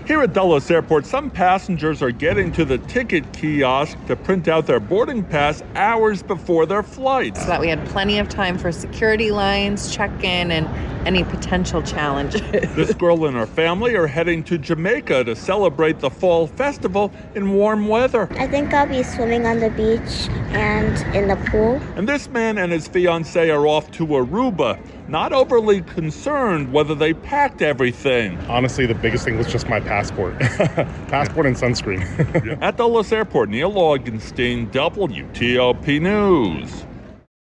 Here at Dulles Airport, some passengers are getting to the ticket kiosk to print out their boarding pass hours before their flights. So that we had plenty of time for security lines, check-in, and any potential challenges. This girl and her family are heading to Jamaica to celebrate the fall festival in warm weather. I think I'll be swimming on the beach and in the pool. And this man and his fiancée are off to Aruba, not overly concerned whether they packed everything. Honestly, the biggest thing was just my passport. Passport and sunscreen. At Dulles Airport, Neil Augenstein, WTOP News.